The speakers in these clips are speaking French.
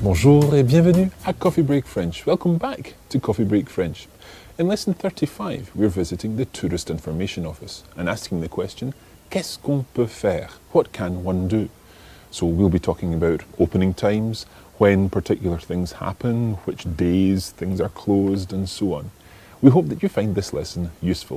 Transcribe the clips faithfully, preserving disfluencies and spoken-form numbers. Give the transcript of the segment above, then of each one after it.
Bonjour et bienvenue à Coffee Break French. Welcome back to Coffee Break French. In lesson thirty-five, we're visiting the Tourist Information Office and asking the question, qu'est-ce qu'on peut faire? What can one do? So we'll be talking about opening times, when particular things happen, which days things are closed, and so on. We hope that you find this lesson useful.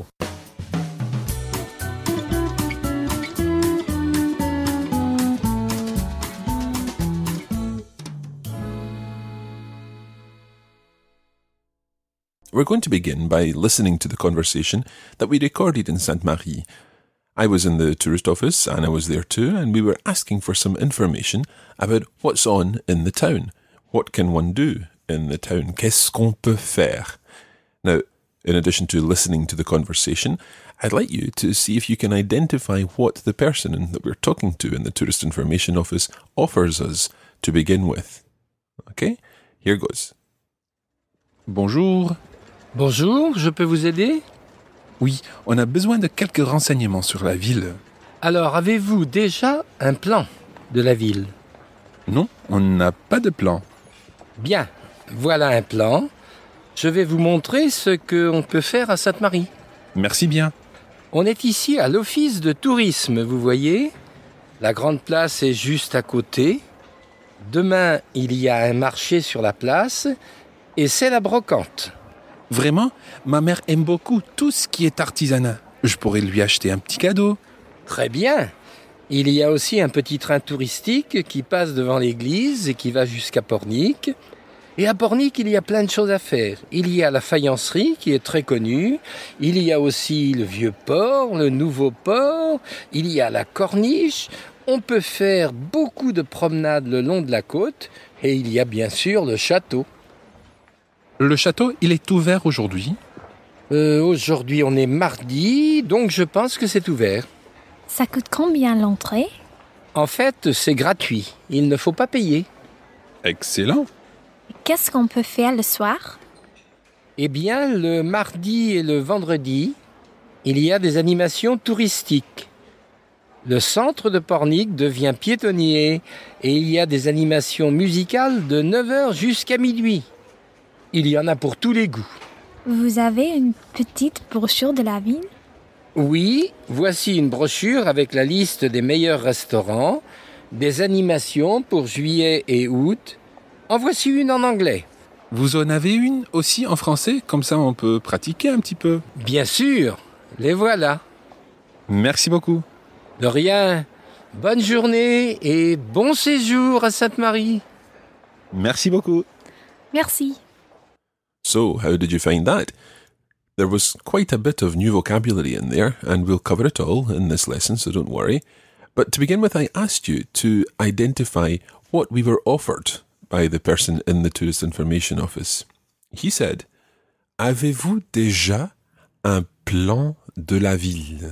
We're going to begin by listening to the conversation that we recorded in Sainte-Marie. I was in the tourist office, Anna was there too, and we were asking for some information about what's on in the town. What can one do in the town? Qu'est-ce qu'on peut faire? Now, in addition to listening to the conversation, I'd like you to see if you can identify what the person that we're talking to in the Tourist Information Office offers us to begin with. Okay? Here goes. Bonjour. Bonjour, je peux vous aider? Oui, on a besoin de quelques renseignements sur la ville. Alors, avez-vous déjà un plan de la ville? Non, on n'a pas de plan. Bien, voilà un plan. Je vais vous montrer ce qu'on peut faire à Sainte-Marie. Merci bien. On est ici à l'office de tourisme, vous voyez. La grande place est juste à côté. Demain, il y a un marché sur la place et c'est la brocante. Vraiment, ma mère aime beaucoup tout ce qui est artisanat. Je pourrais lui acheter un petit cadeau. Très bien. Il y a aussi un petit train touristique qui passe devant l'église et qui va jusqu'à Pornic. Et à Pornic, il y a plein de choses à faire. Il y a la faïencerie qui est très connue. Il y a aussi le vieux port, le nouveau port. Il y a la corniche. On peut faire beaucoup de promenades le long de la côte. Et il y a bien sûr le château. Le château, il est ouvert aujourd'hui? euh, Aujourd'hui, on est mardi, donc je pense que c'est ouvert. Ça coûte combien l'entrée? En fait, c'est gratuit. Il ne faut pas payer. Excellent. Qu'est-ce qu'on peut faire le soir? Eh bien, le mardi et le vendredi, il y a des animations touristiques. Le centre de Pornic devient piétonnier et il y a des animations musicales de neuf heures jusqu'à minuit. Il y en a pour tous les goûts. Vous avez une petite brochure de la ville? Oui, voici une brochure avec la liste des meilleurs restaurants, des animations pour juillet et août. En voici une en anglais. Vous en avez une aussi en français? Comme ça, on peut pratiquer un petit peu. Bien sûr, les voilà. Merci beaucoup. De rien. Bonne journée et bon séjour à Sainte-Marie. Merci beaucoup. Merci. So, how did you find that? There was quite a bit of new vocabulary in there, and we'll cover it all in this lesson, so don't worry. But to begin with, I asked you to identify what we were offered by the person in the Tourist Information Office. He said, avez-vous déjà un plan de la ville?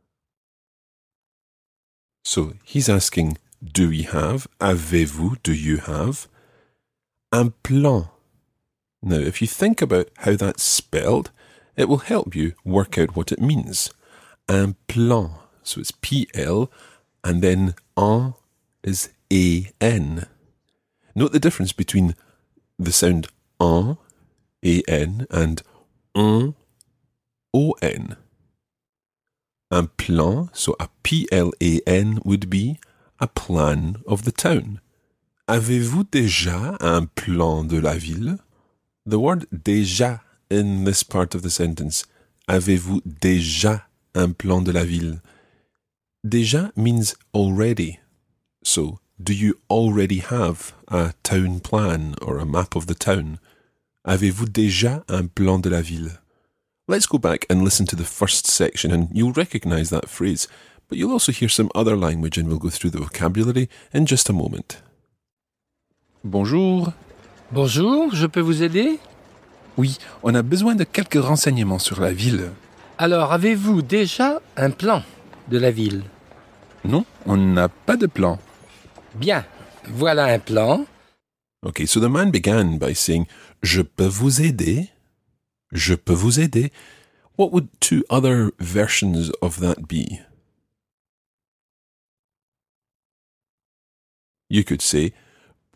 So, he's asking, do we have, avez-vous, do you have, un plan? Now, if you think about how that's spelled, it will help you work out what it means. Un plan. So it's P L, and then en is A N. Note the difference between the sound en, A N, and on, O N. Un plan, so a P L A N would be a plan of the town. Avez-vous déjà un plan de la ville? The word déjà in this part of the sentence, avez-vous déjà un plan de la ville? Déjà means already. So, do you already have a town plan or a map of the town? Avez-vous déjà un plan de la ville? Let's go back and listen to the first section and you'll recognise that phrase, but you'll also hear some other language and we'll go through the vocabulary in just a moment. Bonjour. Bonjour, je peux vous aider? Oui, on a besoin de quelques renseignements sur la ville. Alors, avez-vous déjà un plan de la ville? Non, on n'a pas de plan. Bien, voilà un plan. Okay, so the man began by saying, je peux vous aider? Je peux vous aider? What would two other versions of that be? You could say,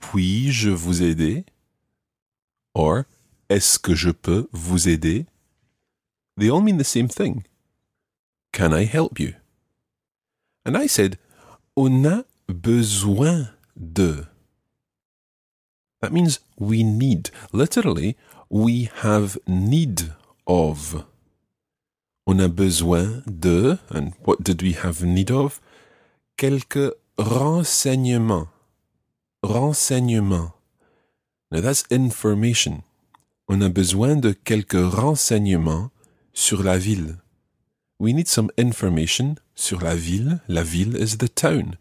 puis-je vous aider? Or, est-ce que je peux vous aider? They all mean the same thing. Can I help you? And I said, on a besoin de. That means we need. Literally, we have need of. On a besoin de, and what did we have need of? Quelques renseignements. Renseignements. Now that's information. On a besoin de quelques renseignements sur la ville. We need some information sur la ville. La ville is the town.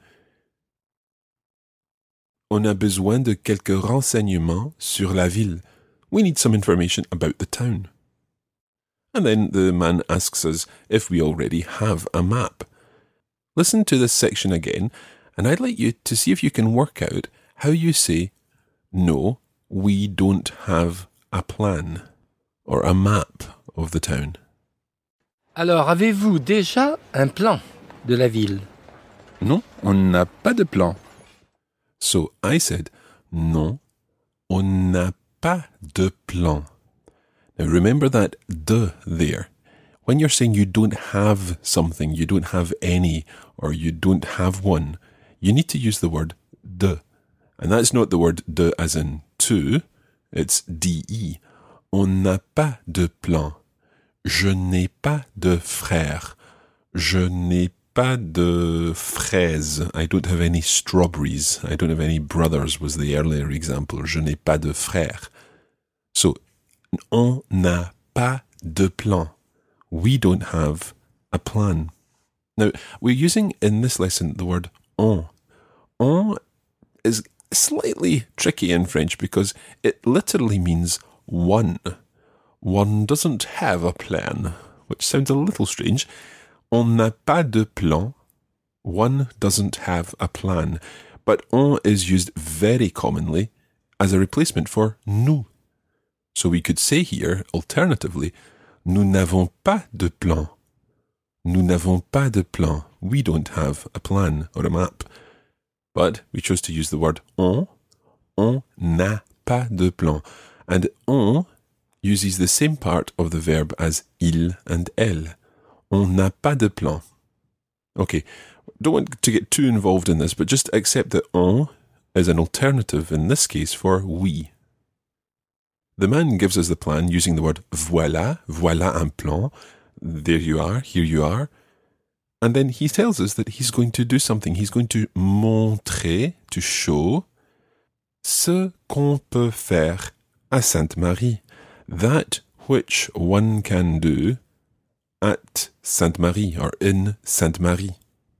On a besoin de quelques renseignements sur la ville. We need some information about the town. And then the man asks us if we already have a map. Listen to this section again, and I'd like you to see if you can work out how you say, no, we don't have a plan, or a map of the town. Alors, avez-vous déjà un plan de la ville? Non, on n'a pas de plan. So I said, non, on n'a pas de plan. Now remember that de there. When you're saying you don't have something, you don't have any, or you don't have one, you need to use the word de. And that's not the word de as in to, it's de. On n'a pas de plan. Je n'ai pas de frères. Je n'ai pas de fraises. I don't have any strawberries. I don't have any brothers was the earlier example. Je n'ai pas de frères. So, on n'a pas de plan. We don't have a plan. Now, we're using in this lesson the word on. On is slightly tricky in French because it literally means one. One doesn't have a plan, which sounds a little strange. On n'a pas de plan. One doesn't have a plan. But on is used very commonly as a replacement for nous. So we could say here, alternatively, nous n'avons pas de plan. Nous n'avons pas de plan. We don't have a plan or a map. But we chose to use the word on. On n'a pas de plan. And on uses the same part of the verb as il and elle. On n'a pas de plan. Okay, don't want to get too involved in this, but just accept that on is an alternative in this case for we. The man gives us the plan using the word voilà, voilà un plan. There you are, here you are. And then he tells us that he's going to do something. He's going to montrer, to show, ce qu'on peut faire à Sainte-Marie. That which one can do at Sainte-Marie or in Sainte-Marie.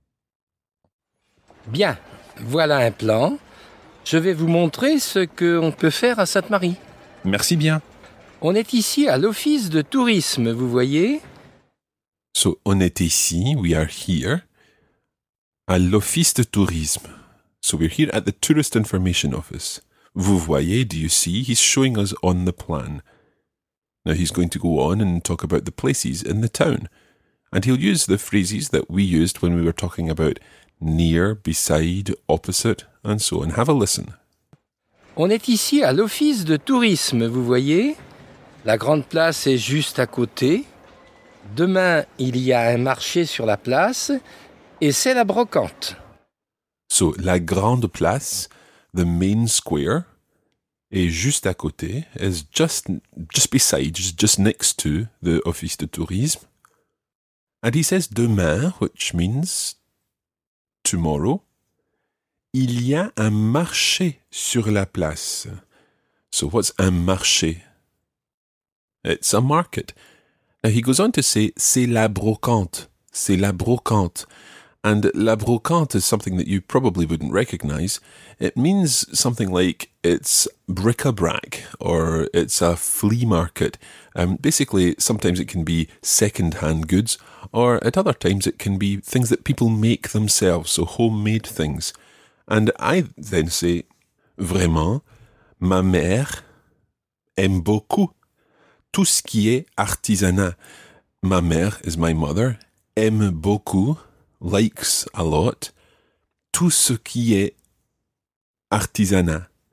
Bien, voilà un plan. Je vais vous montrer ce qu'on peut faire à Sainte-Marie. Merci bien. On est ici à l'office de tourisme, vous voyez? So, on est ici, we are here, à l'office de tourisme. So, we're here at the Tourist Information Office. Vous voyez, do you see? He's showing us on the plan. Now, he's going to go on and talk about the places in the town. And he'll use the phrases that we used when we were talking about near, beside, opposite, and so on. Have a listen. On est ici à l'office de tourisme, vous voyez? La grande place est juste à côté. Demain, il y a un marché sur la place et c'est la brocante. So, la grande place, the main square, est juste à côté, is just, just beside, just, just next to the office de tourisme. And he says demain, which means tomorrow. Il y a un marché sur la place. So what's un marché? It's a market. Now he goes on to say, c'est la brocante. C'est la brocante. And la brocante is something that you probably wouldn't recognize. It means something like it's bric-a-brac or it's a flea market. Um, basically, sometimes it can be second-hand goods, or at other times it can be things that people make themselves, so homemade things. And I then say, vraiment, ma mère aime beaucoup tout ce qui est artisanat. Ma mère is my mother, aime beaucoup, likes a lot, tout ce qui est artisanat.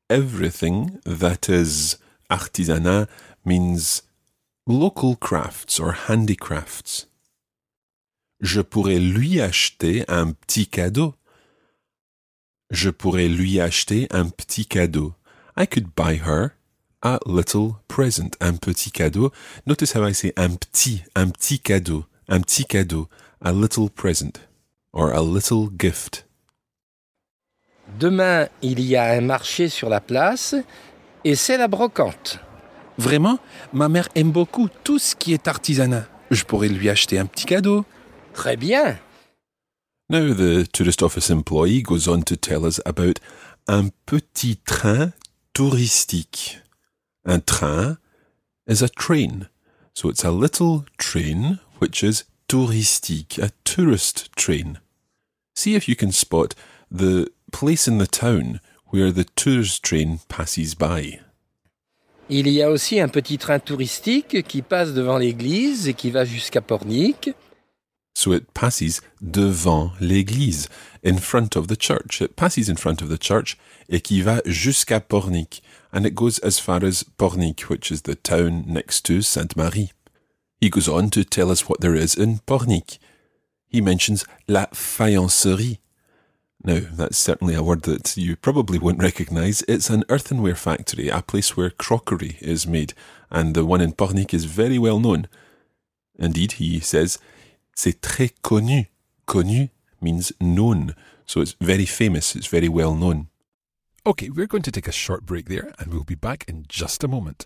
everything that is artisanat means local crafts or handicrafts. Je pourrais lui acheter un petit cadeau. Je pourrais lui acheter un petit cadeau. I could buy her a little present, un petit cadeau. Notice how I say un petit, un petit cadeau, un petit cadeau, a little present, or a little gift. Demain, il y a un marché sur la place et c'est la brocante. Vraiment, ma mère aime beaucoup tout ce qui est artisanat. Je pourrais lui acheter un petit cadeau. Très bien. Now the tourist office employee goes on to tell us about un petit train touristique. Un train is a train. So it's a little train which is touristique, a tourist train. See if you can spot the place in the town where the tourist train passes by. Il y a aussi un petit train touristique qui passe devant l'église et qui va jusqu'à Pornic. So it passes devant l'église, in front of the church. It passes in front of the church et qui va jusqu'à Pornic. And it goes as far as Pornic, which is the town next to Sainte-Marie. He goes on to tell us what there is in Pornic. He mentions la faïencerie. Now, that's certainly a word that you probably won't recognise. It's an earthenware factory, a place where crockery is made, and the one in Pornic is very well known. Indeed, he says, c'est très connu. Connu means known, so it's very famous, it's very well known. Okay, we're going to take a short break there, and we'll be back in just a moment.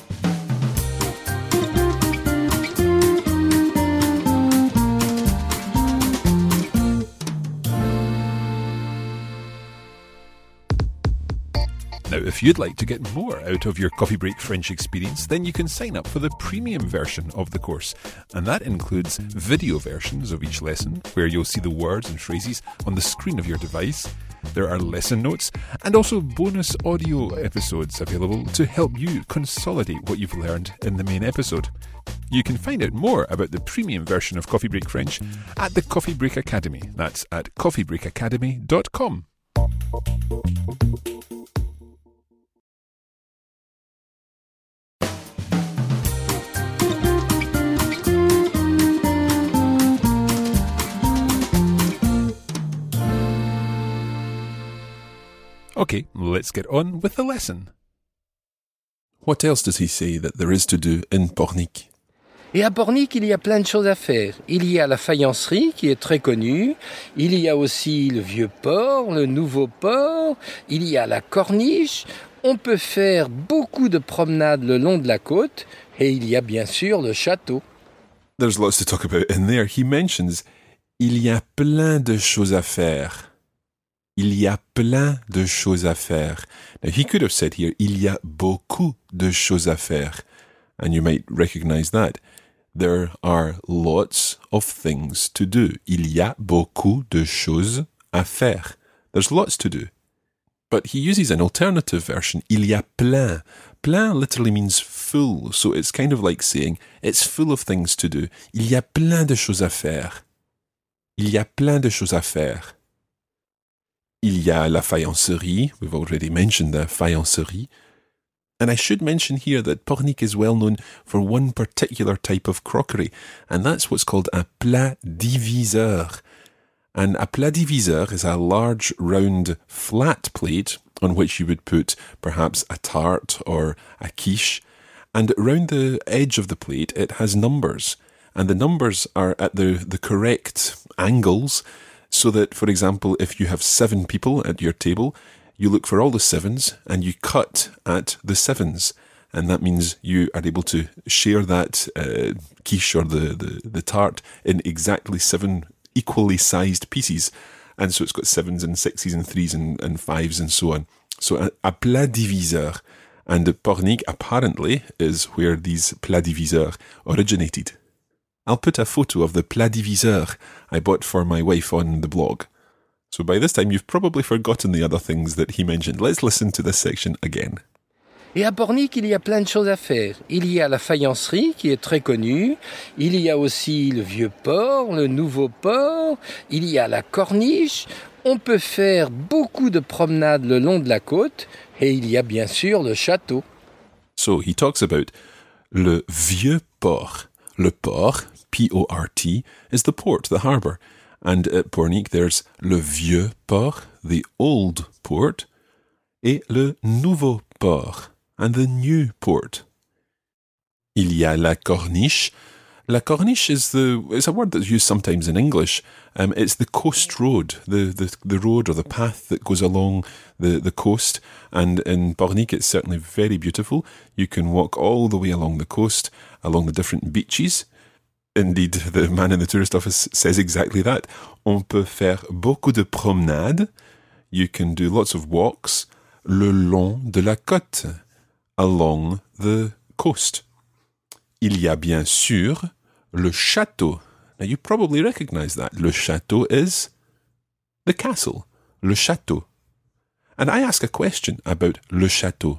Now, if you'd like to get more out of your Coffee Break French experience, then you can sign up for the premium version of the course. And that includes video versions of each lesson, where you'll see the words and phrases on the screen of your device. There are lesson notes and also bonus audio episodes available to help you consolidate what you've learned in the main episode. You can find out more about the premium version of Coffee Break French at the Coffee Break Academy. That's at coffee break academy dot com. Okay, let's get on with the lesson. What else does he say that there is to do in Pornic? Et à Pornic, il y a plein de choses à faire. Il y a la faïencerie qui est très connue. Il y a aussi le vieux port, le nouveau port. Il y a la corniche. On peut faire beaucoup de promenades le long de la côte. Et il y a bien sûr le château. There's lots to talk about in there. He mentions, il y a plein de choses à faire. Il y a plein de choses à faire. Now, he could have said here, il y a beaucoup de choses à faire. And you might recognize that. There are lots of things to do. Il y a beaucoup de choses à faire. There's lots to do. But he uses an alternative version. Il y a plein. Plein literally means full. So it's kind of like saying, it's full of things to do. Il y a plein de choses à faire. Il y a plein de choses à faire. Il y a la faïencerie. We've already mentioned the faïencerie. And I should mention here that Pornic is well known for one particular type of crockery, and that's what's called a plat diviseur. And a plat diviseur is a large, round, flat plate on which you would put perhaps a tart or a quiche. And around the edge of the plate, it has numbers. And the numbers are at the, the correct angles, so that, for example, if you have seven people at your table, you look for all the sevens and you cut at the sevens. And that means you are able to share that uh, quiche or the, the, the tart in exactly seven equally sized pieces. And so it's got sevens and sixes and threes and, and fives and so on. So a, a plat diviseur. And Pornic apparently is where these plat diviseurs originated. I'll put a photo of the plat diviseur I bought for my wife on the blog. So by this time, you've probably forgotten the other things that he mentioned. Let's listen to this section again. Et à Pornic, il y a plein de choses à faire. Il y a la faïencerie qui est très connue. Il y a aussi le vieux port, le nouveau port. Il y a la corniche. On peut faire beaucoup de promenades le long de la côte. Et il y a bien sûr le château. So he talks about le vieux port. Le port, P O R T, is the port, the harbour. And at Pornic there's le vieux port, the old port, et le nouveau port, and the new port. Il y a la corniche. La corniche is the it's a word that's used sometimes in English. Um, it's the coast road, the, the, the road or the path that goes along the, the coast. And in Pornic, it's certainly very beautiful. You can walk all the way along the coast, along the different beaches. Indeed, the man in the tourist office says exactly that. On peut faire beaucoup de promenades. You can do lots of walks le long de la côte, along the coast. Il y a bien sûr le château. Now you probably recognize that. Le château is the castle, le château. And I ask a question about le château.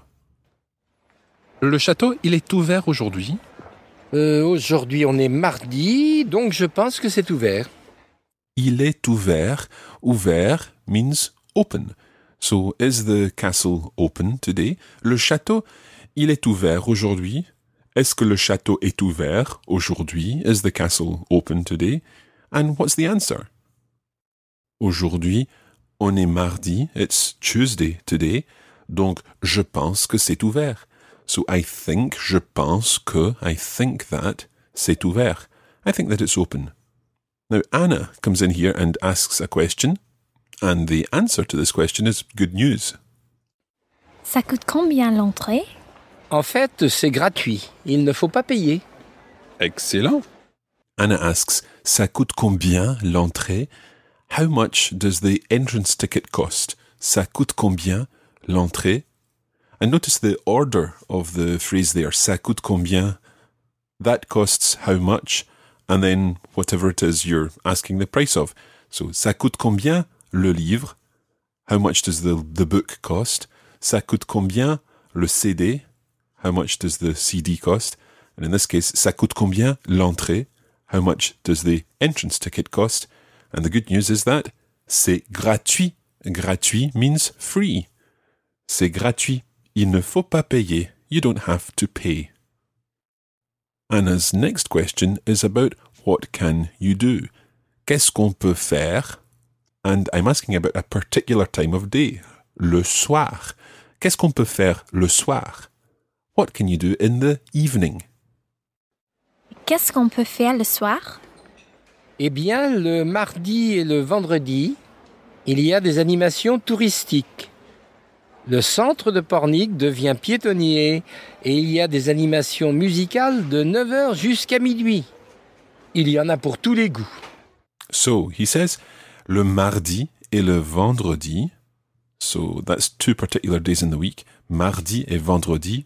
Le château, il est ouvert aujourd'hui? Euh, aujourd'hui, on est mardi, donc je pense que c'est ouvert. Il est ouvert. Ouvert means open. So, is the castle open today? Le château, il est ouvert aujourd'hui. Est-ce que le château est ouvert aujourd'hui? Is the castle open today? And what's the answer? Aujourd'hui, on est mardi. It's Tuesday today. Donc, je pense que c'est ouvert. So, I think, je pense que, I think that, c'est ouvert. I think that it's open. Now, Anna comes in here and asks a question. And the answer to this question is good news. Ça coûte combien l'entrée? En fait, c'est gratuit. Il ne faut pas payer. Excellent. Anna asks, ça coûte combien l'entrée? How much does the entrance ticket cost? Ça coûte combien l'entrée? And notice the order of the phrase there. Ça coûte combien? That costs how much? And then whatever it is you're asking the price of. So, ça coûte combien le livre? How much does the, the book cost? Ça coûte combien le C D? How much does the C D cost? And in this case, ça coûte combien l'entrée? How much does the entrance ticket cost? And the good news is that c'est gratuit. Gratuit means free. C'est gratuit. Il ne faut pas payer. You don't have to pay. Anna's next question is about what can you do? Qu'est-ce qu'on peut faire? And I'm asking about a particular time of day. Le soir. Qu'est-ce qu'on peut faire le soir? What can you do in the evening? Qu'est-ce qu'on peut faire le soir? Eh bien, le mardi et le vendredi, il y a des animations touristiques. Le centre de Pornic devient piétonnier et il y a des animations musicales de neuf heures jusqu'à minuit. Il y en a pour tous les goûts. So, he says, le mardi et le vendredi, so that's two particular days in the week, mardi et vendredi,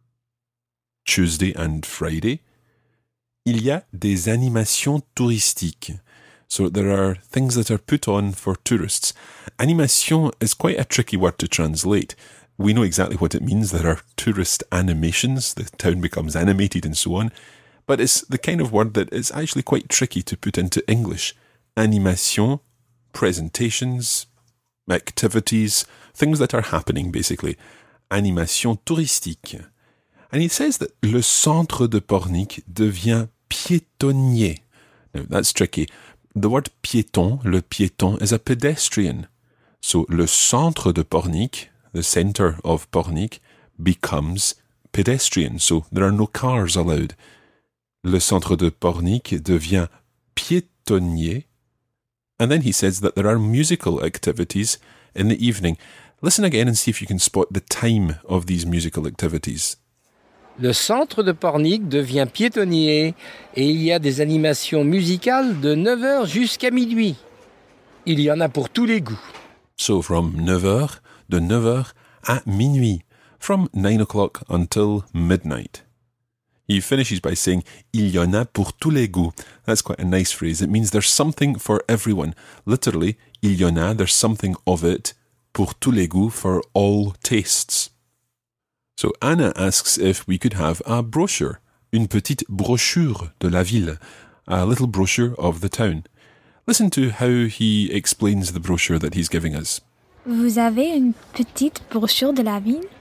Tuesday and Friday, il y a des animations touristiques. So there are things that are put on for tourists. Animation is quite a tricky word to translate. We know exactly what it means. There are tourist animations. The town becomes animated and so on. But it's the kind of word that is actually quite tricky to put into English. Animation, presentations, activities, things that are happening basically. Animation touristique. And he says that le centre de Pornic devient piétonnier. Now that's tricky. The word piéton, le piéton, is a pedestrian. So le centre de Pornic, the centre of Pornic, becomes pedestrian. So there are no cars allowed. Le centre de Pornic devient piétonnier. And then he says that there are musical activities in the evening. Listen again and see if you can spot the time of these musical activities. Le centre de Pornic devient piétonnier et il y a des animations musicales de neuf heures jusqu'à minuit. Il y en a pour tous les goûts. So from neuf heures, de neuf heures à minuit, from nine o'clock until midnight. He finishes by saying, il y en a pour tous les goûts. That's quite a nice phrase. It means there's something for everyone. Literally, il y en a, there's something of it, pour tous les goûts, for all tastes. So Anna asks if we could have a brochure, une petite brochure de la ville, a little brochure of the town. Listen to how he explains the brochure that he's giving us. Vous avez une petite brochure de la ville?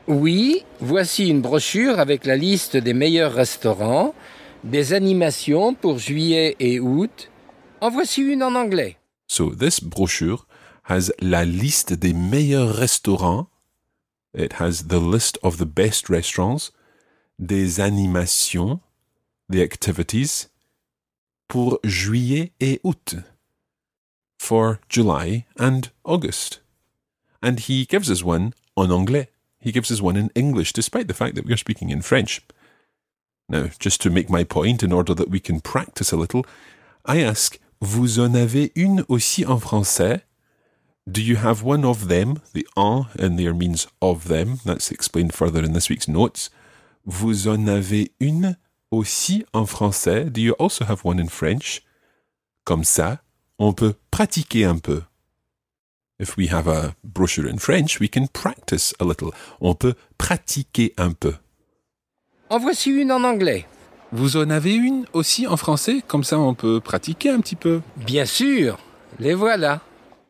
Oui, voici une brochure avec la liste des meilleurs restaurants, des animations pour juillet et août. En voici une en anglais. So this brochure has la liste des meilleurs restaurants. It has the list of the best restaurants, des animations, the activities, pour juillet et août, for July and August. And he gives us one en anglais. He gives us one in English, despite the fact that we are speaking in French. Now, just to make my point, in order that we can practice a little, I ask, vous en avez une aussi en français? Do you have one of them? The en in there means of them. That's explained further in this week's notes. Vous en avez une aussi en français? Do you also have one in French? Comme ça, on peut pratiquer un peu. If we have a brochure in French, we can practice a little. On peut pratiquer un peu. En voici une en anglais. Vous en avez une aussi en français? Comme ça, on peut pratiquer un petit peu. Bien sûr, les voilà.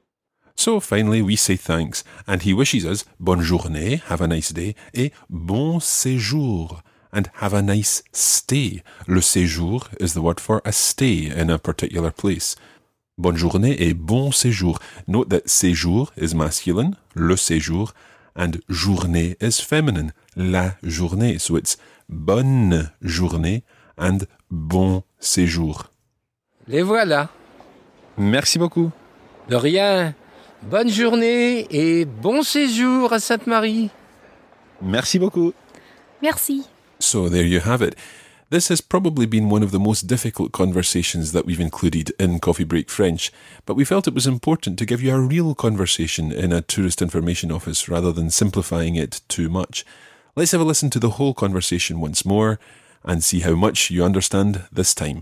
So finally we say thanks, and he wishes us bonne journée, have a nice day, et bon séjour, and have a nice stay. Le séjour is the word for a stay in a particular place. Bonne journée et bon séjour. Note that séjour is masculine, le séjour, and journée is feminine, la journée. So it's bonne journée and bon séjour. Les voilà. Merci beaucoup. De rien. Bonne journée et bon séjour à Sainte-Marie. Merci beaucoup. Merci. So there you have it. This has probably been one of the most difficult conversations that we've included in Coffee Break French, but we felt it was important to give you a real conversation in a tourist information office rather than simplifying it too much. Let's have a listen to the whole conversation once more and see how much you understand this time.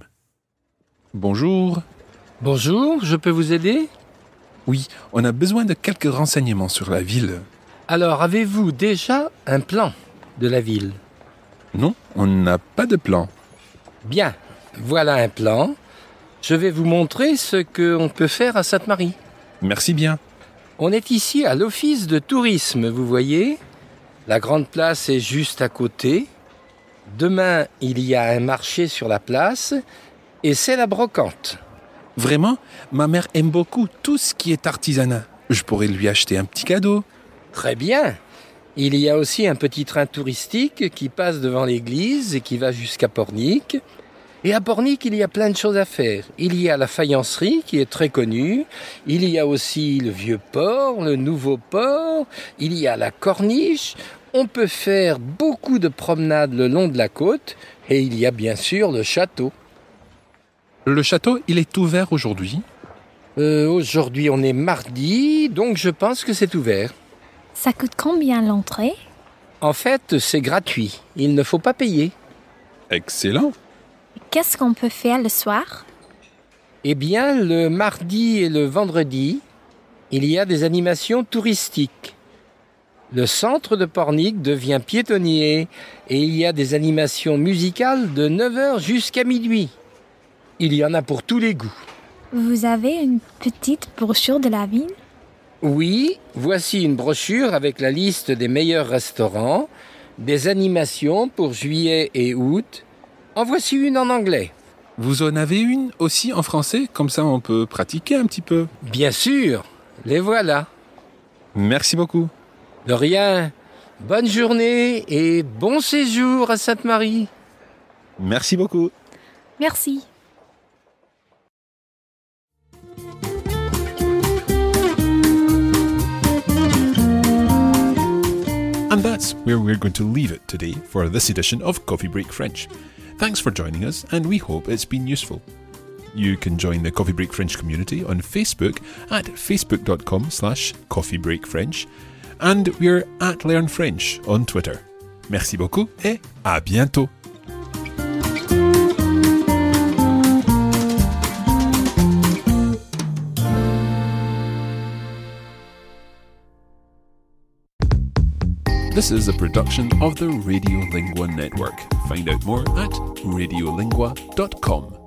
Bonjour. Bonjour, je peux vous aider? Oui, on a besoin de quelques renseignements sur la ville. Alors, avez-vous déjà un plan de la ville? Non, on n'a pas de plan. Bien, voilà un plan. Je vais vous montrer ce qu'on peut faire à Sainte-Marie. Merci bien. On est ici à l'office de tourisme, vous voyez. La grande place est juste à côté. Demain, il y a un marché sur la place et c'est la brocante. Vraiment, ma mère aime beaucoup tout ce qui est artisanat. Je pourrais lui acheter un petit cadeau. Très bien. Il y a aussi un petit train touristique qui passe devant l'église et qui va jusqu'à Pornic. Et à Pornic, il y a plein de choses à faire. Il y a la faïencerie qui est très connue. Il y a aussi le vieux port, le nouveau port. Il y a la corniche. On peut faire beaucoup de promenades le long de la côte. Et il y a bien sûr le château. Le château, il est ouvert aujourd'hui? Euh, aujourd'hui, on est mardi, donc je pense que c'est ouvert. Ça coûte combien l'entrée? En fait, c'est gratuit. Il ne faut pas payer. Excellent. Qu'est-ce qu'on peut faire le soir? Eh bien, le mardi et le vendredi, il y a des animations touristiques. Le centre de Pornic devient piétonnier et il y a des animations musicales de neuf heures jusqu'à minuit. Il y en a pour tous les goûts. Vous avez une petite brochure de la ville? Oui, voici une brochure avec la liste des meilleurs restaurants, des animations pour juillet et août. En voici une en anglais. Vous en avez une aussi en français? Comme ça, on peut pratiquer un petit peu. Bien sûr, les voilà. Merci beaucoup. De rien. Bonne journée et bon séjour à Sainte-Marie. Merci beaucoup. Merci. And that's where we're going to leave it today for this edition of Coffee Break French. Thanks for joining us, and we hope it's been useful. You can join the Coffee Break French community on Facebook at facebook.com slash coffeebreakfrench, and we're at Learn French on Twitter. Merci beaucoup et à bientôt. This is a production of the Radiolingua Network. Find out more at radiolingua dot com.